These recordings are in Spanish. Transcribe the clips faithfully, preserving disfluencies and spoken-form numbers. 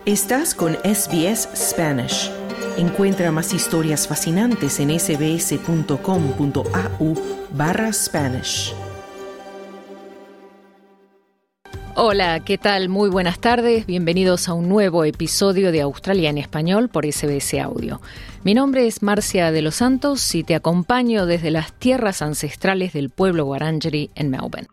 Estás con S B S Spanish. Encuentra más historias fascinantes en sbs.com.au barra Spanish. Hola, ¿qué tal? Muy buenas tardes. Bienvenidos a un nuevo episodio de Australia en Español por S B S Audio. Mi nombre es Marcia de los Santos y te acompaño desde las tierras ancestrales del pueblo Wurundjeri en Melbourne.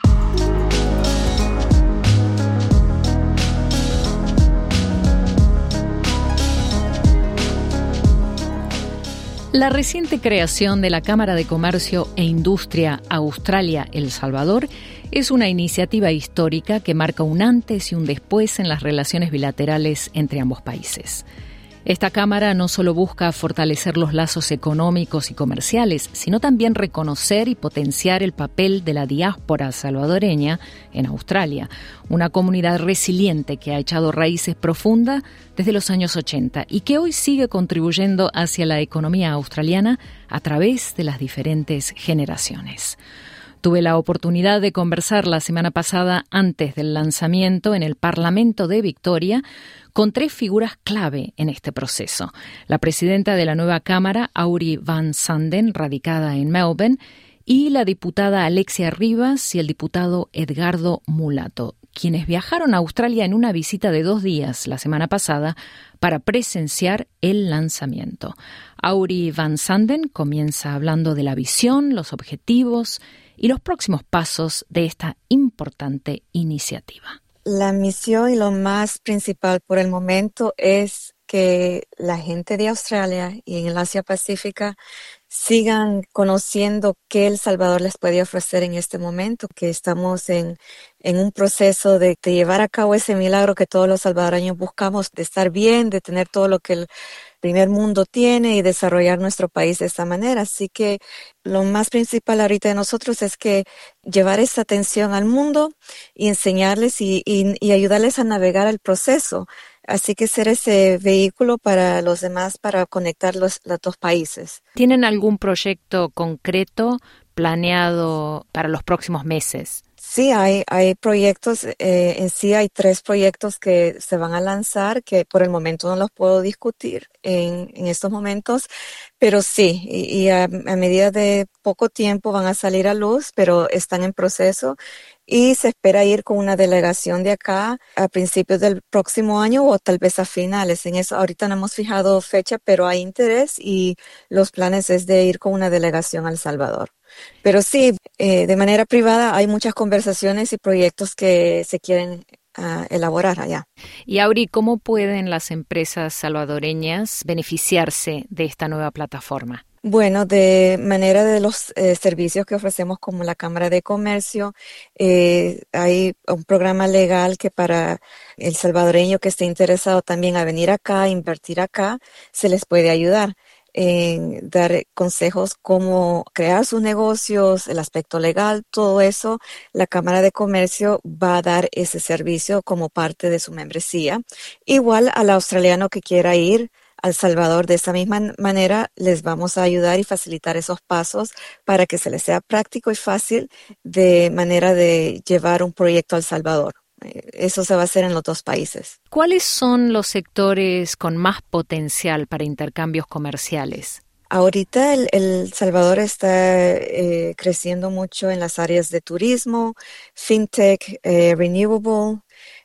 La reciente creación de la Cámara de Comercio e Industria Australia-El Salvador es una iniciativa histórica que marca un antes y un después en las relaciones bilaterales entre ambos países. Esta Cámara no solo busca fortalecer los lazos económicos y comerciales, sino también reconocer y potenciar el papel de la diáspora salvadoreña en Australia, una comunidad resiliente que ha echado raíces profundas desde los años ochenta y que hoy sigue contribuyendo hacia la economía australiana a través de las diferentes generaciones. Tuve la oportunidad de conversar la semana pasada, antes del lanzamiento, en el Parlamento de Victoria, con tres figuras clave en este proceso. La presidenta de la nueva Cámara, Auri Van Sanden, radicada en Melbourne, y la diputada Alexia Rivas y el diputado Edgardo Mulato, quienes viajaron a Australia en una visita de dos días la semana pasada para presenciar el lanzamiento. Auri Van Sanden comienza hablando de la visión, los objetivos y los próximos pasos de esta importante iniciativa. La misión y lo más principal por el momento es que la gente de Australia y en el Asia Pacífica sigan conociendo qué El Salvador les puede ofrecer en este momento, que estamos en, en un proceso de, de llevar a cabo ese milagro que todos los salvadoreños buscamos, de estar bien, de tener todo lo que el primer mundo tiene y desarrollar nuestro país de esta manera. Así que lo más principal ahorita de nosotros es que llevar esa atención al mundo y enseñarles y, y, y ayudarles a navegar el proceso. Así que ser ese vehículo para los demás para conectar los, los dos países. ¿Tienen algún proyecto concreto planeado para los próximos meses? Sí, hay, hay proyectos, eh, en sí hay tres proyectos que se van a lanzar, que por el momento no los puedo discutir en, en estos momentos, pero sí, y, y a, a medida de poco tiempo van a salir a luz, pero están en proceso y se espera ir con una delegación de acá a principios del próximo año o tal vez a finales. En eso ahorita no hemos fijado fecha, pero hay interés y los planes es de ir con una delegación a El Salvador. Pero sí, eh, de manera privada hay muchas conversaciones y proyectos que se quieren uh, elaborar allá. Y Auri, ¿cómo pueden las empresas salvadoreñas beneficiarse de esta nueva plataforma? Bueno, de manera de los eh, servicios que ofrecemos como la Cámara de Comercio, eh, hay un programa legal que para el salvadoreño que esté interesado también a venir acá, a invertir acá, se les puede ayudar en dar consejos cómo crear sus negocios, el aspecto legal, todo eso. La Cámara de Comercio va a dar ese servicio como parte de su membresía. Igual al australiano que quiera ir a El Salvador, de esa misma manera les vamos a ayudar y facilitar esos pasos para que se les sea práctico y fácil de manera de llevar un proyecto a El Salvador. Eso se va a hacer en los dos países. ¿Cuáles son los sectores con más potencial para intercambios comerciales? Ahorita el, el Salvador está eh, creciendo mucho en las áreas de turismo, fintech, eh, renewable.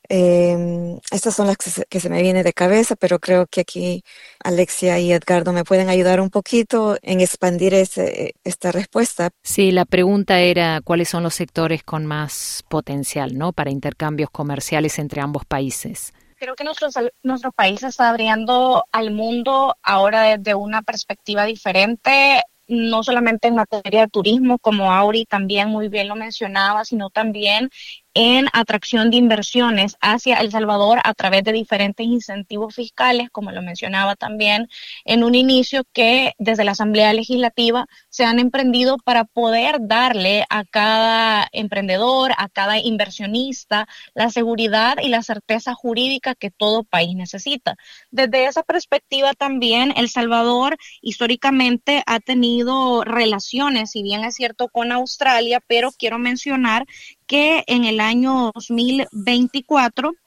Eh, estas son las que se, que se me vienen de cabeza, pero creo que aquí Alexia y Edgardo me pueden ayudar un poquito en expandir ese, esta respuesta. Sí, la pregunta era cuáles son los sectores con más potencial, ¿no?, para intercambios comerciales entre ambos países. Creo que nuestro, nuestro país está abriendo al mundo ahora desde una perspectiva diferente, no solamente en materia de turismo, como Auri también muy bien lo mencionaba, sino también en atracción de inversiones hacia El Salvador a través de diferentes incentivos fiscales, como lo mencionaba también en un inicio, que desde la Asamblea Legislativa se han emprendido para poder darle a cada emprendedor, a cada inversionista, la seguridad y la certeza jurídica que todo país necesita. Desde esa perspectiva también, El Salvador históricamente ha tenido relaciones, si bien es cierto, con Australia, pero quiero mencionar que en el año dos mil veinticuatro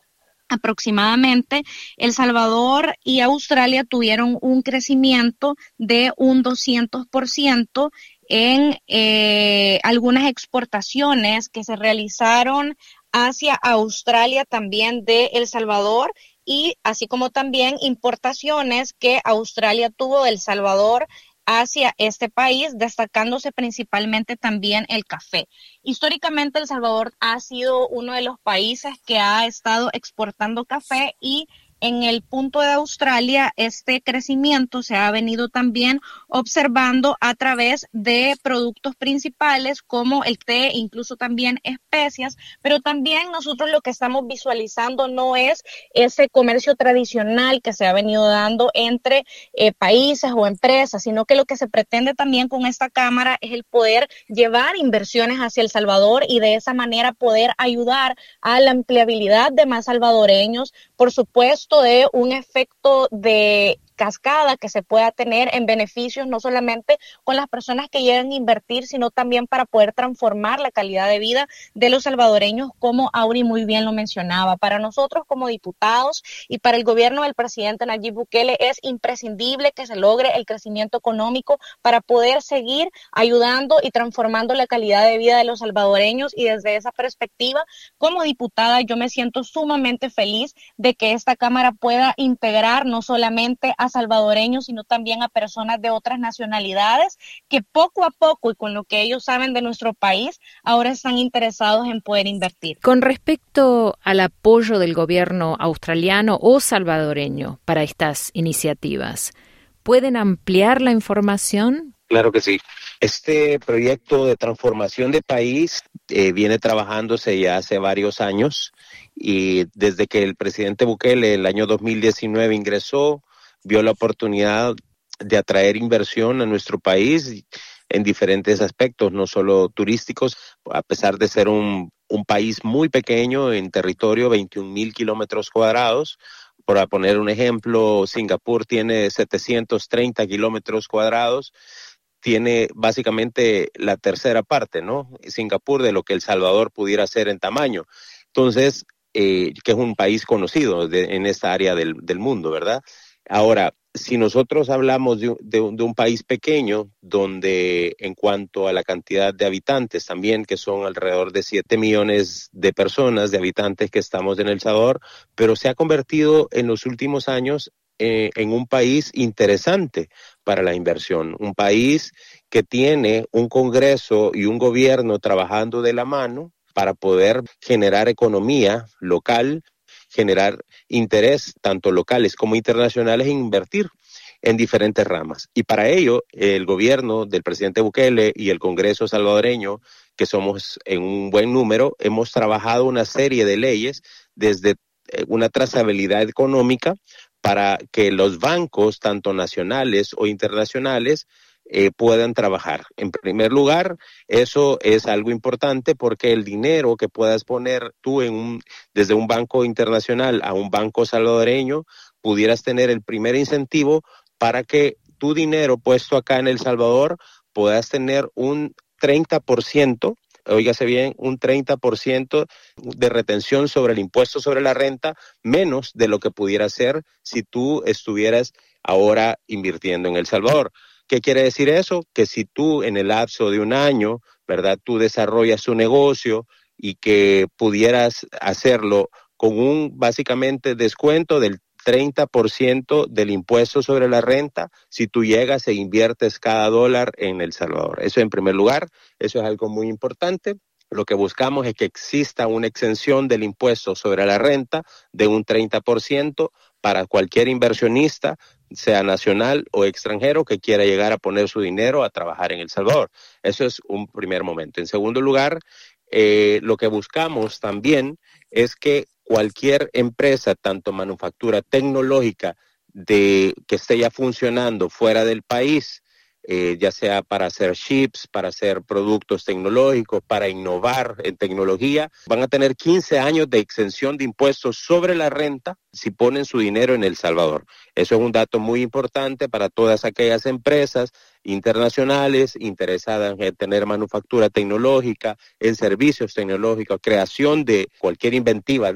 aproximadamente, El Salvador y Australia tuvieron un crecimiento de un doscientos por ciento en eh, algunas exportaciones que se realizaron hacia Australia también de El Salvador, y así como también importaciones que Australia tuvo de El Salvador hacia este país, destacándose principalmente también el café. Históricamente, El Salvador ha sido uno de los países que ha estado exportando café, y en el punto de Australia este crecimiento se ha venido también observando a través de productos principales como el té, incluso también especias, pero también nosotros lo que estamos visualizando no es ese comercio tradicional que se ha venido dando entre eh, países o empresas, sino que lo que se pretende también con esta cámara es el poder llevar inversiones hacia El Salvador y de esa manera poder ayudar a la empleabilidad de más salvadoreños, por supuesto, de un efecto de cascada que se pueda tener en beneficios no solamente con las personas que llegan a invertir, sino también para poder transformar la calidad de vida de los salvadoreños, como Auri muy bien lo mencionaba. Para nosotros como diputados y para el gobierno del presidente Nayib Bukele es imprescindible que se logre el crecimiento económico para poder seguir ayudando y transformando la calidad de vida de los salvadoreños, y desde esa perspectiva, como diputada, yo me siento sumamente feliz de que esta Cámara pueda integrar no solamente a salvadoreños, sino también a personas de otras nacionalidades que poco a poco y con lo que ellos saben de nuestro país, ahora están interesados en poder invertir. Con respecto al apoyo del gobierno australiano o salvadoreño para estas iniciativas, ¿pueden ampliar la información? Claro que sí. Este proyecto de transformación de país eh, viene trabajándose ya hace varios años, y desde que el presidente Bukele el año dos mil diecinueve ingresó, vio la oportunidad de atraer inversión a nuestro país en diferentes aspectos, no solo turísticos, a pesar de ser un, un país muy pequeño en territorio, veintiún mil kilómetros cuadrados. Por poner un ejemplo, Singapur tiene setecientos treinta kilómetros cuadrados, tiene básicamente la tercera parte, ¿no? Singapur de lo que El Salvador pudiera ser en tamaño. Entonces, eh, que es un país conocido de, en esta área del, del mundo, ¿verdad? Ahora, si nosotros hablamos de, de, de un país pequeño, donde en cuanto a la cantidad de habitantes también, que son alrededor de siete millones de personas, de habitantes que estamos en El Salvador, pero se ha convertido en los últimos años eh, en un país interesante para la inversión, un país que tiene un Congreso y un gobierno trabajando de la mano para poder generar economía local, generar interés tanto locales como internacionales en invertir en diferentes ramas. Y para ello, el gobierno del presidente Bukele y el Congreso salvadoreño, que somos en un buen número, hemos trabajado una serie de leyes desde una trazabilidad económica para que los bancos, tanto nacionales o internacionales, Eh, puedan trabajar. En primer lugar, eso es algo importante porque el dinero que puedas poner tú en un, desde un banco internacional a un banco salvadoreño, pudieras tener el primer incentivo para que tu dinero puesto acá en El Salvador puedas tener un treinta por ciento, óigase bien, un treinta por ciento de retención sobre el impuesto sobre la renta, menos de lo que pudiera ser si tú estuvieras ahora invirtiendo en El Salvador. ¿Qué quiere decir eso? Que si tú en el lapso de un año, ¿verdad?, tú desarrollas tu negocio y que pudieras hacerlo con un básicamente descuento del treinta por ciento del impuesto sobre la renta, si tú llegas e inviertes cada dólar en El Salvador. Eso en primer lugar, eso es algo muy importante. Lo que buscamos es que exista una exención del impuesto sobre la renta de un treinta por ciento para cualquier inversionista, sea nacional o extranjero, que quiera llegar a poner su dinero a trabajar en El Salvador. Eso es un primer momento. En segundo lugar, eh, lo que buscamos también es que cualquier empresa, tanto manufactura tecnológica, de que esté ya funcionando fuera del país, Eh, ya sea para hacer chips, para hacer productos tecnológicos, para innovar en tecnología, van a tener quince años de exención de impuestos sobre la renta si ponen su dinero en El Salvador. Eso es un dato muy importante para todas aquellas empresas internacionales interesadas en tener manufactura tecnológica, en servicios tecnológicos, creación de cualquier inventiva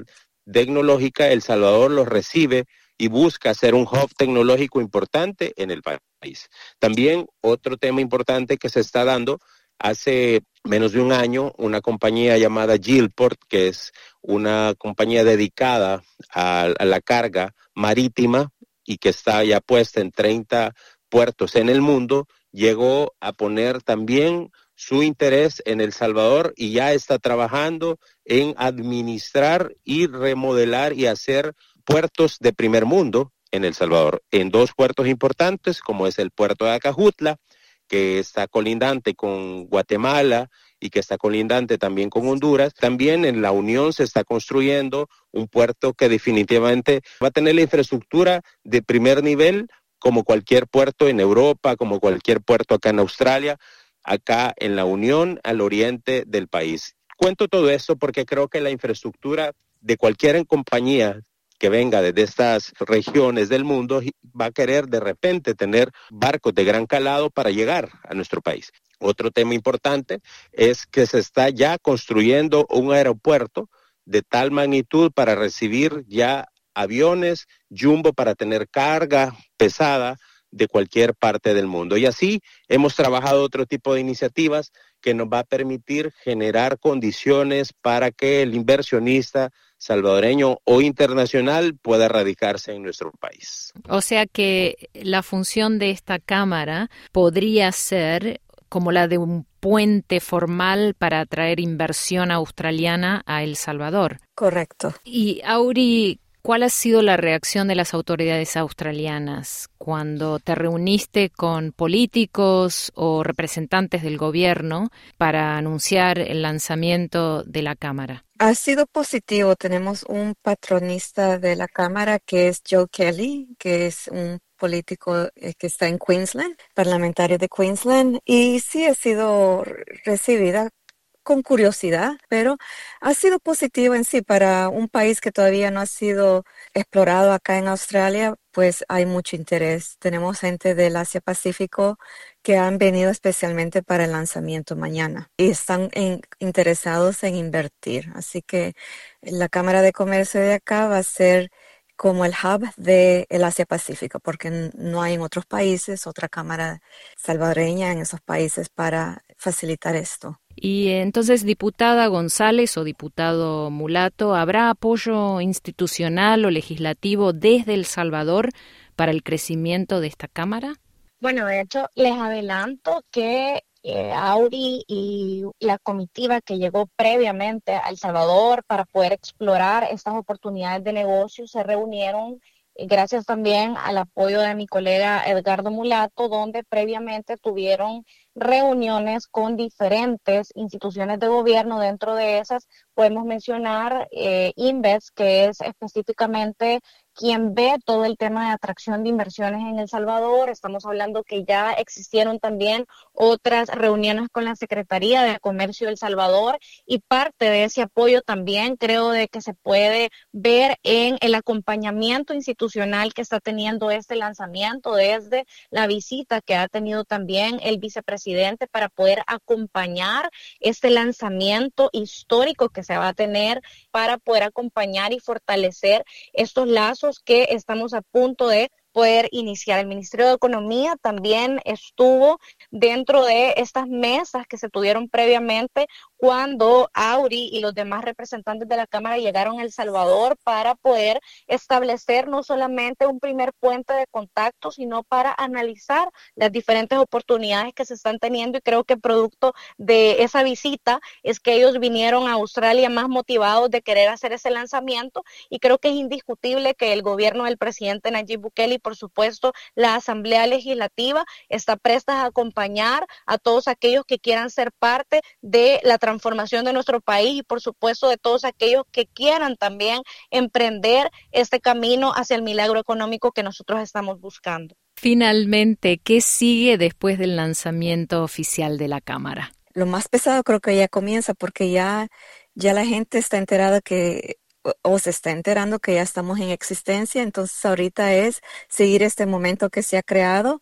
tecnológica, El Salvador los recibe y busca ser un hub tecnológico importante en el país. También otro tema importante que se está dando, hace menos de un año, una compañía llamada Gilport, que es una compañía dedicada a, a la carga marítima y que está ya puesta en treinta puertos en el mundo, llegó a poner también su interés en El Salvador y ya está trabajando en administrar y remodelar y hacer puertos de primer mundo en El Salvador, en dos puertos importantes, como es el puerto de Acajutla, que está colindante con Guatemala y que está colindante también con Honduras. También en La Unión se está construyendo un puerto que definitivamente va a tener la infraestructura de primer nivel, como cualquier puerto en Europa, como cualquier puerto acá en Australia, acá en La Unión, al oriente del país. Cuento todo esto porque creo que la infraestructura de cualquier compañía que venga desde estas regiones del mundo va a querer de repente tener barcos de gran calado para llegar a nuestro país. Otro tema importante es que se está ya construyendo un aeropuerto de tal magnitud para recibir ya aviones jumbo para tener carga pesada de cualquier parte del mundo. Y así hemos trabajado otro tipo de iniciativas que nos va a permitir generar condiciones para que el inversionista salvadoreño o internacional pueda radicarse en nuestro país. O sea que la función de esta cámara podría ser como la de un puente formal para atraer inversión australiana a El Salvador. Correcto. Y Auri, ¿cuál ha sido la reacción de las autoridades australianas cuando te reuniste con políticos o representantes del gobierno para anunciar el lanzamiento de la Cámara? Ha sido positivo. Tenemos un patronista de la Cámara que es Joe Kelly, que es un político que está en Queensland, parlamentario de Queensland, y sí ha sido recibida con curiosidad, pero ha sido positivo en sí para un país que todavía no ha sido explorado acá en Australia, pues hay mucho interés. Tenemos gente del Asia Pacífico que han venido especialmente para el lanzamiento mañana y están en, interesados en invertir. Así que la Cámara de Comercio de acá va a ser como el hub del Asia Pacífico, porque no hay en otros países otra cámara salvadoreña en esos países para facilitar esto. Y entonces, diputada González o diputado Mulato, ¿habrá apoyo institucional o legislativo desde El Salvador para el crecimiento de esta Cámara? Bueno, de hecho, les adelanto que eh, Auri y la comitiva que llegó previamente a El Salvador para poder explorar estas oportunidades de negocio se reunieron eh, gracias también al apoyo de mi colega Edgardo Mulato, donde previamente tuvieron reuniones con diferentes instituciones de gobierno. Dentro de esas podemos mencionar eh, Inves, que es específicamente quien ve todo el tema de atracción de inversiones en El Salvador. Estamos hablando que ya existieron también otras reuniones con la Secretaría de Comercio de El Salvador, y parte de ese apoyo también creo de que se puede ver en el acompañamiento institucional que está teniendo este lanzamiento, desde la visita que ha tenido también el vicepresidente para poder acompañar este lanzamiento histórico que se va a tener, para poder acompañar y fortalecer estos lazos que estamos a punto de poder iniciar. El Ministerio de Economía también estuvo dentro de estas mesas que se tuvieron previamente cuando Auri y los demás representantes de la Cámara llegaron a El Salvador para poder establecer no solamente un primer puente de contacto, sino para analizar las diferentes oportunidades que se están teniendo. Y creo que producto de esa visita es que ellos vinieron a Australia más motivados de querer hacer ese lanzamiento, y creo que es indiscutible que el gobierno del presidente Nayib Bukele y por supuesto la Asamblea Legislativa está presta a acompañar a todos aquellos que quieran ser parte de la transformación de nuestro país, y por supuesto de todos aquellos que quieran también emprender este camino hacia el milagro económico que nosotros estamos buscando. Finalmente, ¿qué sigue después del lanzamiento oficial de la Cámara? Lo más pesado creo que ya comienza, porque ya, ya la gente está enterada que o se está enterando que ya estamos en existencia. Entonces ahorita es seguir este momento que se ha creado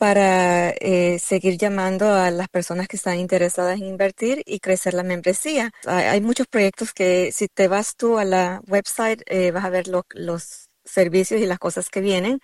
para eh, seguir llamando a las personas que están interesadas en invertir y crecer la membresía. Hay, hay muchos proyectos que si te vas tú a la website eh, vas a ver lo, los servicios y las cosas que vienen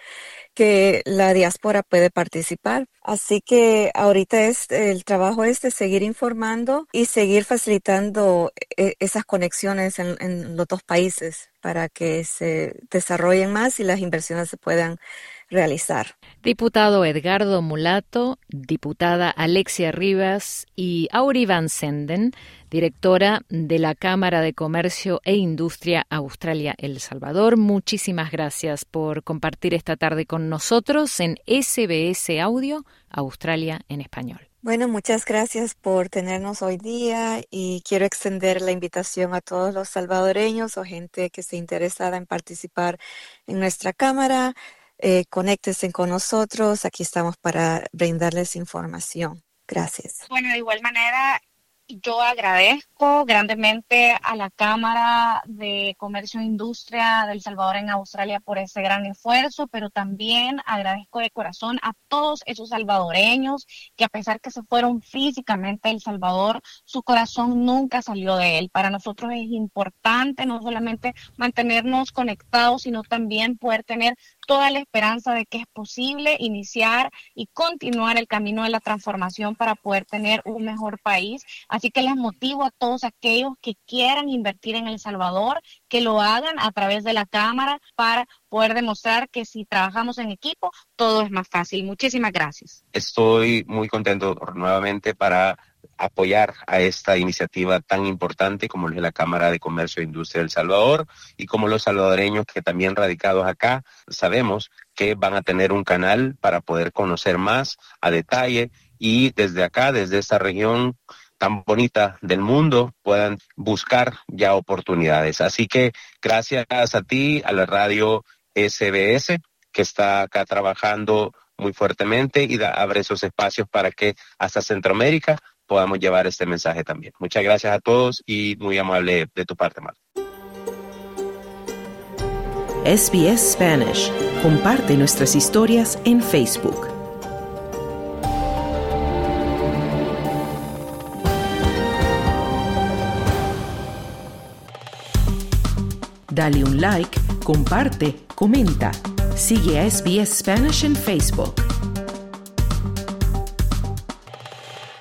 que la diáspora puede participar. Así que ahorita es el trabajo es de seguir informando y seguir facilitando eh, esas conexiones en, en los dos países para que se desarrollen más y las inversiones se puedan realizar. Diputado Edgardo Mulato, diputada Alexia Rivas y Auri Van Senden, directora de la Cámara de Comercio e Industria Australia-El Salvador. Muchísimas gracias por compartir esta tarde con nosotros en S B S Audio, Australia en Español. Bueno, muchas gracias por tenernos hoy día y quiero extender la invitación a todos los salvadoreños o gente que esté interesada en participar en nuestra Cámara. Eh, conéctense con nosotros, aquí estamos para brindarles información. Gracias. Bueno, de igual manera, yo agradezco grandemente a la Cámara de Comercio e Industria del Salvador en Australia por ese gran esfuerzo, pero también agradezco de corazón a todos esos salvadoreños que a pesar que se fueron físicamente de El Salvador, su corazón nunca salió de él. Para nosotros es importante no solamente mantenernos conectados, sino también poder tener toda la esperanza de que es posible iniciar y continuar el camino de la transformación para poder tener un mejor país. Así que les motivo a todos aquellos que quieran invertir en El Salvador, que lo hagan a través de la Cámara para poder demostrar que si trabajamos en equipo, todo es más fácil. Muchísimas gracias. Estoy muy contento nuevamente para apoyar a esta iniciativa tan importante como es la Cámara de Comercio e Industria del Salvador y como los salvadoreños que también radicados acá sabemos que van a tener un canal para poder conocer más a detalle y desde acá, desde esta región tan bonita del mundo, puedan buscar ya oportunidades. Así que gracias a ti, a la radio S B S, que está acá trabajando muy fuertemente y da, abre esos espacios para que hasta Centroamérica podamos llevar este mensaje también. Muchas gracias a todos y muy amable de tu parte, Marta. S B S Spanish. Comparte nuestras historias en Facebook. Dale un like, comparte, comenta. Sigue a S B S Spanish en Facebook.